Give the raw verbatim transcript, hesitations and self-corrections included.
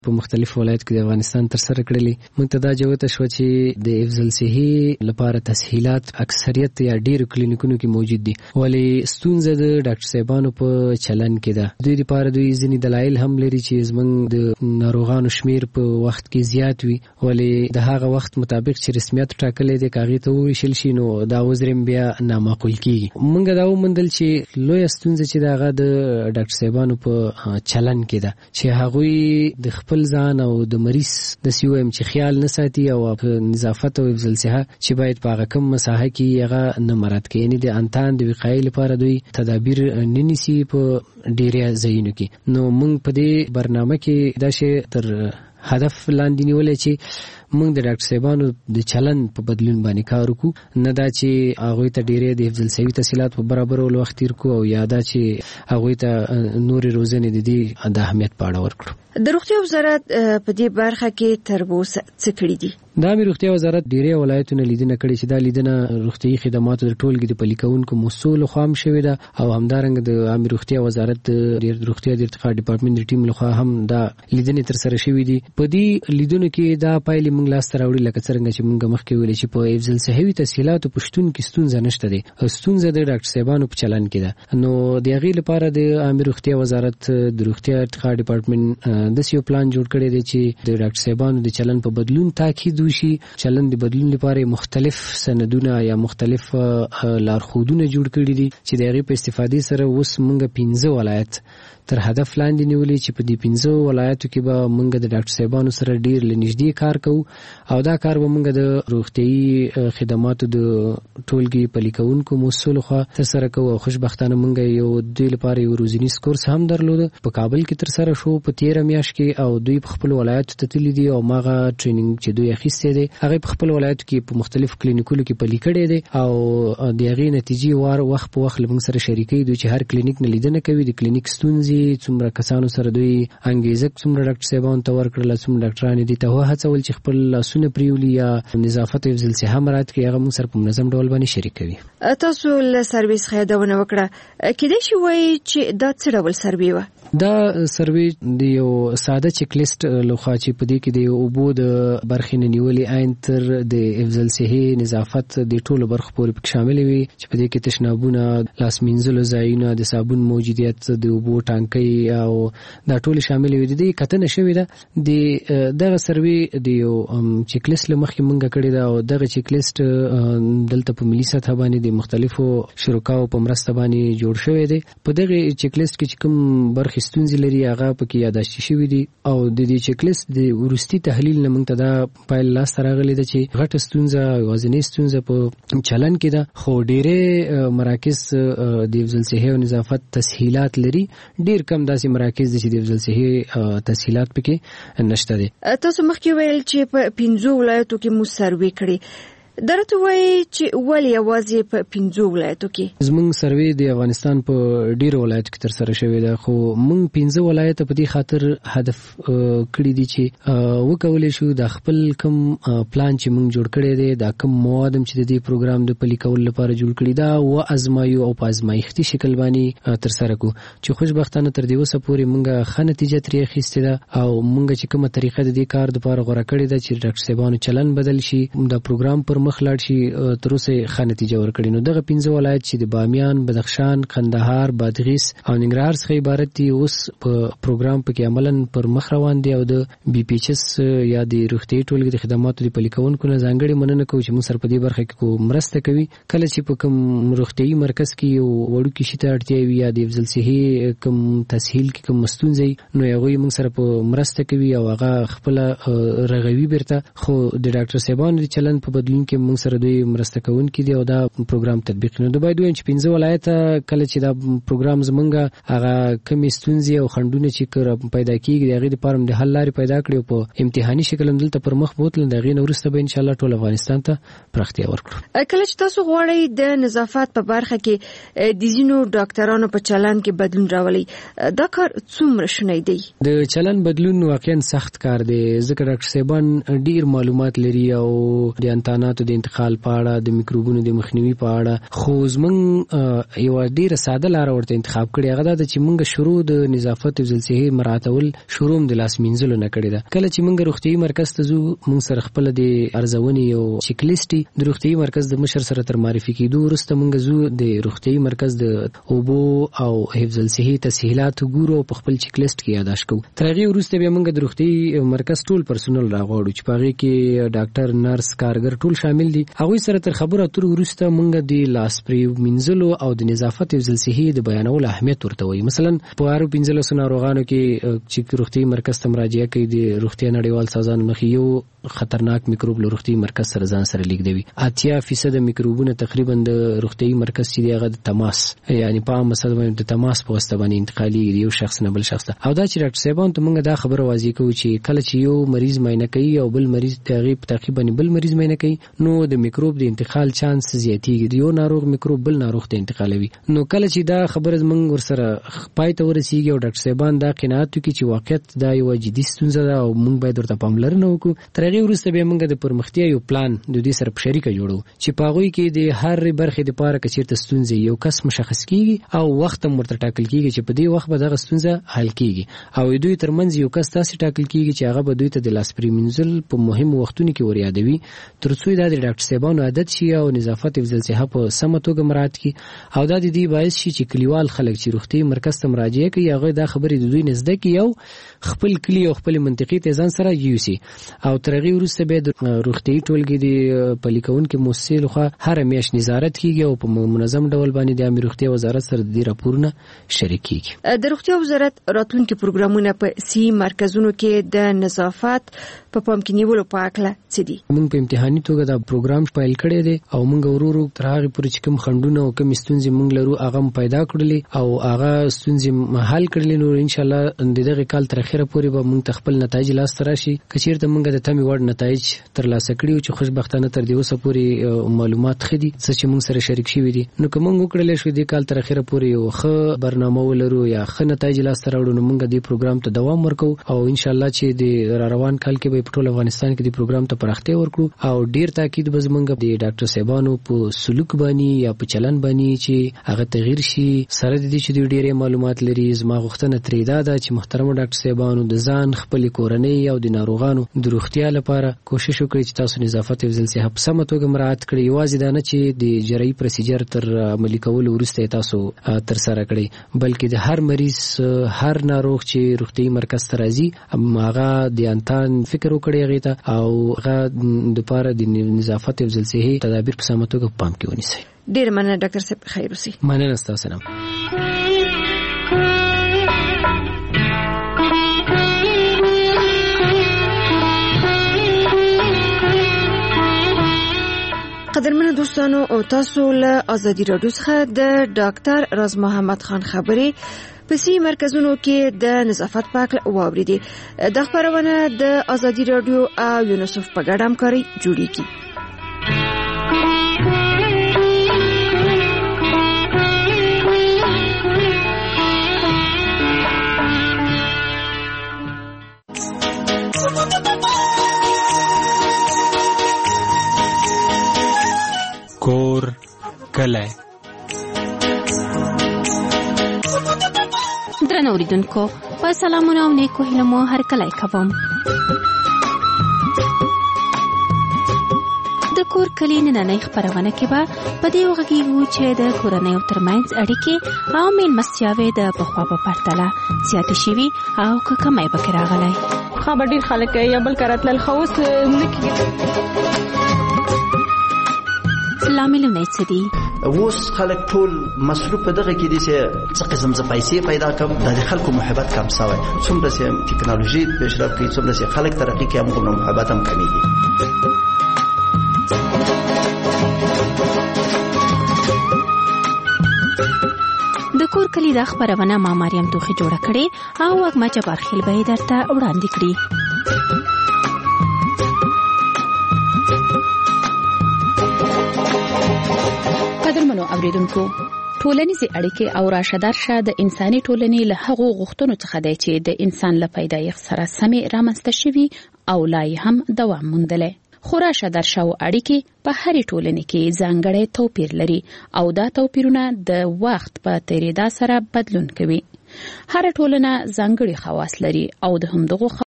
په مختلفو ولایت کې د افغانستان تر سره کړلې. موږ ته دا جوته شو چې د افضل صحي لپاره تسهیلات اکثریت یا ډیرو کلینیکونو کې موجود دي، ولې ستونزه د ډاکټر صاحبانو په چلن کې ده. دوی لپاره دوی ځینې دلایل هم لري چې زموږ د ناروغانو شمیر په وخت کې زیات وي، ولې د هغه وخت مطابق چې رسمیت ټاکلې دي کاغې ته وویشل شي نو دا وزرم بیا نامعقول کیږي. موږ دا ومندل چې لوی ستونزه چې دغه د ډاکټر صاحبانو په چلن کې ده چې هغوی د خپل ځان او د مریض د سیوم چې خیال نه ساتي او په نظافت او افضل صحه چې باید په هغه کم مساحه کې هغه نه مراد کوي، یعنی د انتان د وقایې لپاره دوی تدابیر نه نیسي په ډیره ځایونو کې. نو موږ په دې برنامه کې دا شی تر هدف لاندې نیولې چې موږ د ډاکټر صاحبانو د چلن په بدلون باندې کار وکړو، نه دا چې هغوی ته ډیره د افضل صحي تسهیلات په برابرولو وخت تیر کړو او یا دا چې هغوی ته نورې روزنې د دې د اهمیت په اړه ورکړو. د روغتیا وزارت په دې برخه کې تر اوسه څه کړي دي؟ د امیر روغتیا وزارت ډیری ولایتونو لیدنه کړې چې دا لیدنه روغتيایي خدماتو د ټولګي د پلي کوونکو مسؤل خام شوې ده او همدارنګه د امیر روغتیا وزارت د روغتیا د ارتقا ډپارټمنټ د ټیم لخوا هم دا لیدنې تر سره شوې دي. په دې لیدونو کې دا پایلې موږ لاس ته راوړي لکه څنګه چې موږ مخکې ویل چې په افضل صحي تسهیلاتو پښتون کې ستونزه نشته دي، ستونزه د ډاکټر صاحبانو په چلن کې ده. نو د هغې لپاره د امیر روغتیا وزارت د روغتیا ارتقا ډپارټمنټ د سیو پلان جوړ کړی دی چې د ډاکټر صاحبانو د چلن په بدلون تاکید وشي. چلن د بدلون لپاره مختلف سندونه یا مختلف لارښودونه جوړ کړي دي چې د هغې په استفادې سره اوس موږ پنځه ولایت تر هدف لاندې نیولې چې په دې پنځه ولایتو کې به موږ د ډاکټر صاحبانو سره ډیر لنږدې کار کوو او دا کار به موږ د روغتيایي خدماتو د ټولګي پلي کوونکو مسؤل خوا تر سره کوو. خوشبختانه موږ یو د لپاره یو روزنیز کورس هم درلود په کابل کې تر سره شو په تیر میاشت کې او دوی په خپل ولایت ته تللي دي او ماغه ټریننګ چې دوی اخیسته دي هغه په خپل ولایت کې په مختلف کلینیکونو کې پلي کړي دي او د هغې نتیجې وار وخت په وخت موږ سره شریکي دوی چې هر کلینیک نه لیدنه کوي د کلینیک ستونزې څومره کسانو سره دوی انګیزه څومره ډاکټر صاحبانو ته ورکړل څومره ډاکټرانو دي ته هڅول چې خپل لاسونه پریولي یا نظافت او افضل صحه مراد کوي هغه موږ سره په منظم ډول باندې شریکوي. تاسو له سرویس خیادونه وکړه کېدای شي وایي چې دا څه ډول سروي و؟ دا سروي د یو ساده چیک لیست لخوا چې په دې کې د اوبو د برخې نه نیولې عین تر د افضل صحي نظافت د ټولو برخو پورې پکې شامل وي چې په دې کې تشنابونه، لاس مینځلو ځایونه، د صابون موجودیت، د اوبو ټانکۍ او دا ټول شامل وي. د دې کتنه شوې ده د دغه سروي د یو چیک لیست لمخې مونږ کړی دا او دغه چیک لیست دلته په ملي سطح باندې د مختلفو شرکاو په مرسته باندې جوړ شوی دی. په دغه چیک لیست کې چې کوم برخې ستونزې لري هغه پکې یاداشت شوي دي او د دې چیک لیست د وروستي تحلیل نه موږ ته دا پایله لاسته راغلې ده چې غټه ستونزه یوازینۍ ستونزه په چلن کې ده، خو ډېرې مراکز د افضل صحي او نظافت تسهیلات لري، ډېر کم داسې مراکز دي چې د افضل صحي تسهیلات پکې نشته دي. تاسو مخکې ویل چې په پنځو ولایتو کې مو سروې کړې، درته وایي چې ولې یوازې په پنځو ولایتو کې؟ زموږ سروې د افغانستان په ډیرو ولایتو کې تر سره شوې ده خو موږ پنځه ولایت په دې خاطر هدف کړی دي چې وکولای شو د خپل کم پلان چې موږ جوړ کړی دی دا کم مواد چې د دې پروګرام د پلي کولو لپاره جوړ کړی دا و ازمایو او په ازمایښتي شکل باندې تر سره کو چې خوشبختانه تر دې وسه پورې موږ ښه نتیجه ترې اخیستې ده او موږ چې کومه طریقه د دې کار لپاره غوره کړې ده چې ډاکټر صاحبانو چلن بدل شي دا پروګرام پر مخ لاړ شي تر اوسه ښه نتیجه ورکړي. نو دغه پنځه ولایت چې د بامیان، بدخشان، کندهار، بادغیس او ننګرهار څخه عبارت دي اوس په پروګرام پکې عملاً پر مخ روان دي او د بي پی ایچ اس یا د روغتیایي ټولګي د خدماتو د پلي کوونکو نه ځانګړې مننه کوو چې موږ سره په دې برخه کې کوم مرسته کوي. کله چې په کوم روغتیایي مرکز کې یو وړوکي شي ته اړتیا وي یا د افضل صحي کوم تسهیل کې کوم ستونزې نو هغوی موږ سره په مرسته کوي او هغه خپله رغوي بیرته، خو د ډاکټر صاحبانو د چلن په بدلون کې موږ سره دوی مرسته کوونکي دي او دا پروګرام تطبیق نه دوی دوی چې پنځه ولایت کله چې دا پروګرام زمونږه هغه کمی ستونزې او خنډونه چې کړه پیدا کیږي هغه د پاره د حل لارې پیدا کړي په امتحاني شکل دلته پر مخ بوتل د غین ورسته به ان شاء الله ټول افغانستان ته پراختیا ورکړو. کله چې تاسو غواړئ د نظافت په برخه کې د ځینو ډاکټرانو په چلن کې بدلون راولي دا کار څومره شونی دی؟ د چلن بدلون واقعا سخت کار دی ځکه ډاکټر صاحبان ډیر معلومات لري او د انتانات ناروغاتو د انتقال په اړه، د میکروبونو د مخنیوي په اړه. خو زمونږ یو ډیره ساده لار ورته انتخاب کړې، هغه دا چې مونږ شروع د نظافت او صحي مراعاتول شروع د لاس مینځلو نه کړی ده. کله چې مونږ روغتیايي مرکز ته ځو، مونږ سره خپل د ارزونې او چیک لیست د روغتیايي مرکز د مشر سره تر معرفي کېدو وروسته مونږ زو د روغتیايي مرکز د اوبو او حفظ الصحي تسهیلات ګورو، په خپل چیک لیست کې یاداش کوو. تر هغه وروسته به مونږ د روغتیايي مرکز ټول پرسونل راغواړو چې په هغه کې ډاکټر، نرس، کارګر ټول شامل دي. هغه سره تر خبرو اترو وروسته مونږ د لاس پرې منځلو او د نظافت حفظ الصحي د بیانولو اهمیت ورته وایي. مثلا په هر پنځلس ناروغانو کې چې روغتیايي مرکز ته مراجعه کوي، د روغتیا نړیوال سازمان مخې یو خطرناک میکروب له روغتیايي مرکز سره ځان سره لیږدوي. اتیا فیصد میکروبونه تقریبا د روغتیايي مرکز چې دی هغه د تماس، یعنی په مثلا د تماس په واسطه باندې انتقالي یو شخص نه بل شخص ته. او دا چې ډاکټر صاحبان ته موږ دا خبره واضح کوو چې کله چې یو مریض معاینه کوي او بل مریض تعقیب تقریبا بل مریض معاینه کوي، نو د میکروب د انتقال چانس زیاتېږي. یو ناروغ میکروب بل ناروغ ته انتقالوي. نو کله چې دا خبره موږ ورسره پای ته ورسیږي او ډاکټر صاحبان دا قناعت وکړي چې واقعیت دا یو جدي ستونزه ده او موږ باید ورته پاملرنه وکړو، تر هغې وروسته بیا موږ د پرمختیا یو پلان د دې سره په شریکه جوړو چې په هغوی کې د هر برخې دپاره که چېرته ستونزې یو کس مشخص کیږي او وخت هم ورته ټاکل کیږي چې په دې وخت به دغه ستونزه حل کیږي، او دوی ترمنځ یو کس داسې ټاکل کیږي چې هغه به دوی ته د لاس پرېمنځل په مهمو وختونو کې وریادوي، تر څو دا د ډاکټر صاحبانو عادت شي او نظافت حفظ الصحه په سمه توګه مراعات کړي. او دا د دې باعث شي چې کلیوال خلک چې روغتیايي مرکز ته مراجعه کوي، هغه دا خبرې د دوی نه زده کړي او خپل کلي او خپل منطقې ته ځان سره یوسي. او تر هغې وروسته بیا د روغتیايي ټولګې د پلي کوونکې مؤسسې لخوا هره میاشت نظارت کیږي او په منظم ډول باندې د عامه روغتیا وزارت سره د دې راپورونه شریک کیږي. د روغتیا وزارت راتلونکي پروګرامونه په صحي مرکزونو کې د نظافت په پام کې نیولو په اړه څه دي؟ موږ په امتحاني توګه دا پروګرام پیل کړی دی او موږ ورو ورو تر هغه پورې چې کوم خنډونه او کوم ستونزې موږ لرو هغه پیدا کړلې او هغه ستونزې حل کړلې. نو ان شاء الله د دغه کال تر اخره پورې به موږ خپل نتایج لاس ته راشي. که چیرته موږ د تمې وړ نتایج ترلاسه کړي چې خوشبختانه تر دې اوسه پورې معلومات خدي څه چې موږ سره شریک شوي دي، نو که موږ وکړلی شو د کال تر اخره پورې یو ښه برنامه ولرو یا ښه نتایج لاسته راوړو، نو موږ دې پروګرام ته دوام ورکوو او ان شاء الله چې د را روان کال کې به په ټول افغانستان کې د پروګرام ته پراختیا ورکړو. او ډیر تاکید به زموږ د ډاکټر صاحبانو په سلوک باندې یا په چلن باندې چې هغه تغییر شي. سره د دې چې دوی ډېرې معلومات لري، زما غوښتنه ترې دا ده چې محترم ډاکټر صاحبانو د ځان، خپلې کورنۍ او د ناروغانو د روغتیا لپاره کوشش وکړي چې تاسو نظافت حفظ الصحه په سمه توګه مراعات کړئ. یوازې دا نه چې د جراحي پروسیجر تر عملي کولو وروسته تاسو تر سره کړئ، بلکې د هر مریض، هر ناروغ چې روغتیايي مرکز ته راځي هغه د انتان فکر وکړي هغې ته او هغه دپاره د نظافت حفظ الصحې تدابیر په سمه توګه په پام کې ونیسئ. ډېر مننه ډاکټر صاحب، خیر اوسئ. مننه ستاسو نه. قدرمنو دوستانو، او تاسو له ازادي راډیو څخه د ډاکټر راز محمد خان خبرې په صحي مرکزونو کې د نظافت په اړه واورېدې. د خبرونه د ازادي راډیو او یونیسف په ګډه همکاري جوړیږي. کور کلی. درنو اوریدونکو، په سلامونه او نیکو هیلو مو هر کلی کوم. د کور کلی نننۍ خپرونه کې به په دې وغږیږو چې د کورنیو ترمنځ اړیکې او میلمستیاوې د پخوا په پرتله زیاتې شوي او که کمی پکې راغلی. خبر ډېر خلک یا بل کار تلل خو اوس نه کېږي. لاملونه څه دي؟ اوس خلک ټول مصروف په دغه کې دي چې څه قسم څه پیسې پیدا کړم، د خلکو محبت کم شوی. څومره چې ټکنالوژي پیشرفت کوي، څومره چې خلک ترقي کوي، همغومره محبت هم کمیږي. د کور کلی دا خپرونه ما مریم توخی جوړه کړې او وږمه جبارخیل به یې درته وړاندې کړي. قدرمنو اوریدونکو، ټولنیزې اړیکې او راشدارشه د انساني ټولنې له هغو غوښتنو څخه دی چې د انسان له پیدایښت سره سمې رامنځته شوي او لا یې هم دوام موندلی. خو راشه درشه او اړیکې په هرې ټولنې کې ځانګړی توپیر لري او دا توپیرونه د وخت په تیریدا سره بدلون کوي. هر ټولنه ځانګړي خواص لري او د همدغو